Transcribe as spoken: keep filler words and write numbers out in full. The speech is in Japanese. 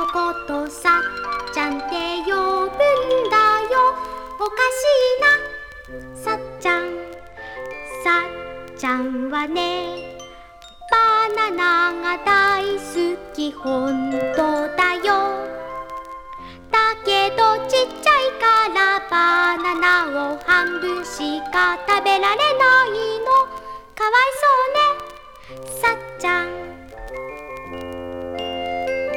ことさっちゃんって呼ぶんだよ。おかしいなさっちゃん。さっちゃんはねバナナが大好きほんとだよ。だけどちっちゃいからバナナを半分しか食べられないの。かわいそうねさっちゃん。